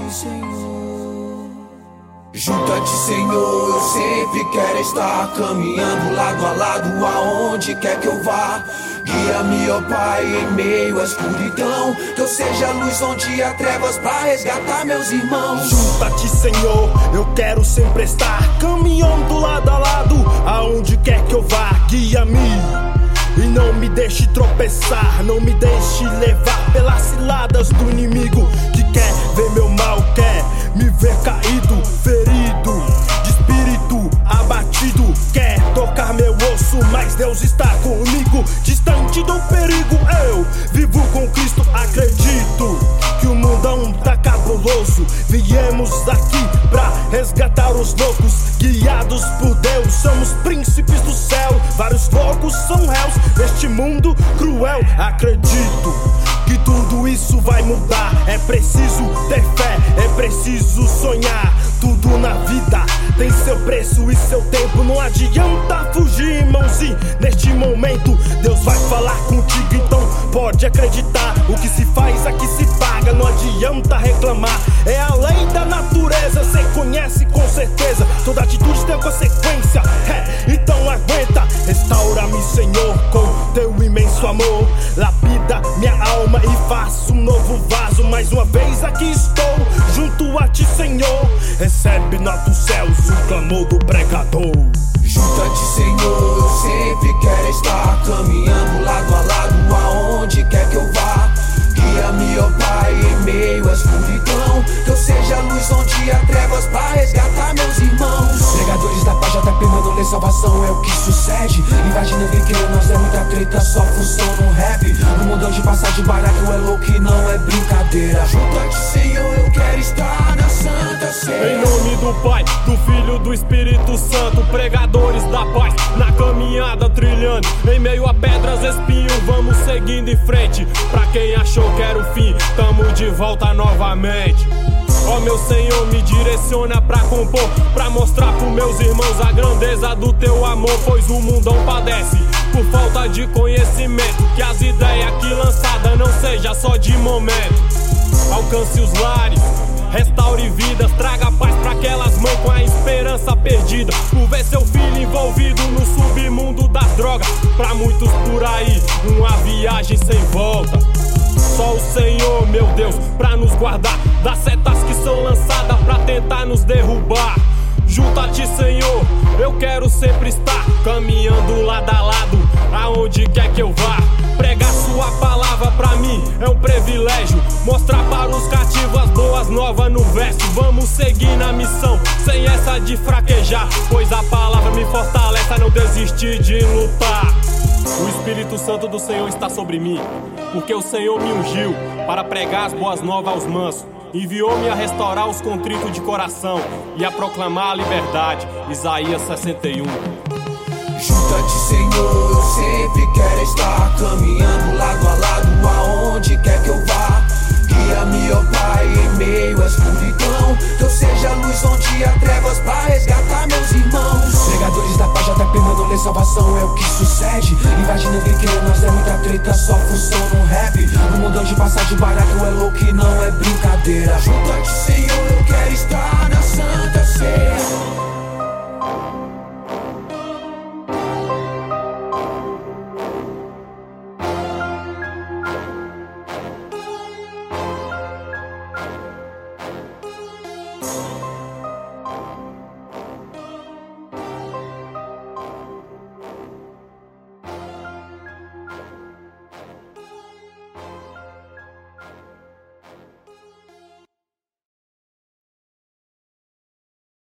Junta-te, Senhor. Junta-te, Senhor, eu sempre quero estar caminhando lado a lado aonde quer que eu vá. Guia-me, ó Pai, em meio à escuridão, que eu seja luz onde há trevas pra resgatar meus irmãos. Junta-te, Senhor, eu quero sempre estar caminhando lado a lado aonde quer que eu vá. Guia-me e não me deixe tropeçar, não me deixe levar pelas ciladas do inimigo que quer ver meu mal, quer me ver caído, ferido, de espírito abatido, quer tocar meu osso, mas Deus está comigo, distante do perigo. Eu vivo com Cristo, acredito que o mundão tá cabuloso. Viemos aqui pra resgatar os loucos, guiados por Deus, somos príncipes do céu. Vários loucos são réus neste mundo cruel. Acredito que tudo isso vai mudar. É preciso ter fé, é preciso sonhar. Tudo na vida tem seu preço e seu tempo. Não adianta fugir, irmãozinho. Neste momento Deus vai falar contigo, então pode acreditar. O que se faz aqui se paga, não adianta reclamar. É a lei da natureza, cê conhece com certeza. Toda atitude tem consequência, então aguenta. Restaura-me, Senhor, com teu imenso amor. Lapida minha alma e faço um novo vaso. Mais uma vez aqui estou, junto a ti, Senhor. Recebe dos céus o clamor do pregador. Junta-te, Senhor, eu sempre quero estar caminhando lado a lado aonde quer que eu vá. Guia-me, ó Pai, em meio à escuridão, que eu seja luz onde há trevas pra resgatar meus irmãos. Pregadores da paz, JP mandam ler salvação, é o que sucede. Imagina ver que nós é muita treta, só funciona no rap. No mundão de passagem barato é louco e não é brincadeira. Junta-te, Senhor, eu quero estar na Santa Ceia. Em nome do Pai, do Filho, do Espírito Santo, pregadores da paz, na caminhada trilhando, em meio a pedras, espinho, vamos seguindo em frente. Pra quem achou que era o fim, tamo de volta novamente. Ó meu Senhor, me direciona pra compor, pra mostrar pros meus irmãos a grandeza do teu amor. Pois o mundão padece por falta de conhecimento, que as ideias aqui lançadas não seja só de momento. Alcance os lares, restaure vidas, traga paz pra aquelas mães com a esperança perdida, por ver seu filho envolvido no submundo das drogas. Pra muitos por aí, uma viagem sem volta. Só o Senhor, meu Deus, pra nos guardar das setas que são lançadas pra tentar nos derrubar. Junta-te, Senhor, eu quero sempre estar caminhando lado a lado aonde quer que eu vá. Pregar sua palavra pra mim é um privilégio, mostrar para os cativos as boas novas no verso. Vamos seguir na missão, sem essa de fraquejar, pois a palavra me fortalece a não desistir de lutar. O Espírito Santo do Senhor está sobre mim, porque o Senhor me ungiu para pregar as boas novas aos mansos. Enviou-me a restaurar os contritos de coração e a proclamar a liberdade. Isaías 61. Junta-te, Senhor, eu sempre quero estar caminhando lado a lado aonde quer que eu vá. Guia-me, ó Pai, em meio à escuridão, que eu seja luz onde há trevas pra resgatar meus irmãos. Pregadores da paz, JP mandam ler salvação, é o que sucede. Imagina ver que nós é muita treta, só funciona no rap. No mundão de passagem barato é louco e não é brincadeira. Junta-te, Senhor, eu quero estar na Santa Ceia.